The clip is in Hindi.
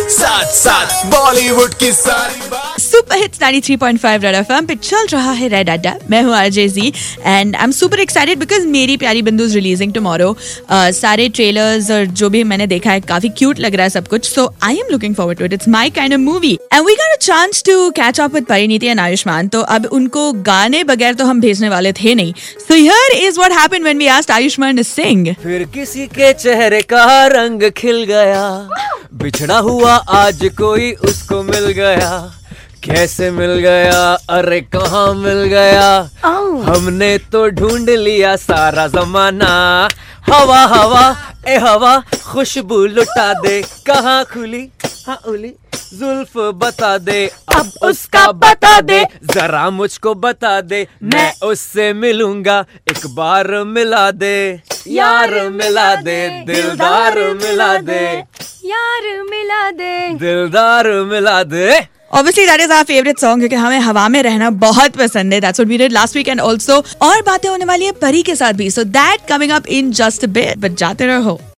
साथ साथ बॉलीवुड की सारी बात। सुपर हिट्स 93.5 रेड एफएम पे चल रहा है रेड अड्डा। मैं हूँ आरजे जी and I am super excited because Meri Pyaari Bindu is releasing tomorrow. सारे ट्रेलर्स और जो भी मैंने देखा है काफी क्यूट लग रहा है सब कुछ, so I am looking forward to it. It's my kind of movie and we got a chance to catch up with Parineeti and Ayushmann. तो अब उनको गाने बगैर तो हम भेजने वाले थे नहीं। So here is what happened when we asked Ayushmann to sing. फिर किसी के चेहरे का रंग खिल गया, बिछड़ा हुआ आज कोई उसको मिल गया। कैसे मिल गया, अरे कहाँ मिल गया, हमने तो ढूंढ लिया सारा जमाना। हवा हवा ए हवा खुशबू लुटा दे, कहाँ खुली हाँ उली जुल्फ बता दे, अब उसका बता दे, जरा मुझको बता दे, मैं उससे मिलूंगा, एक बार मिला दे, यार मिला दे, दिलदार मिला दे, यार मिला दे, दिलदार मिला दे। Obviously that is our favorite song क्योंकि हमें हवा में रहना बहुत पसंद है। That's what we did last week and also और बातें होने वाली है परी के साथ भी। So that coming up in just a bit, but जाते रहो।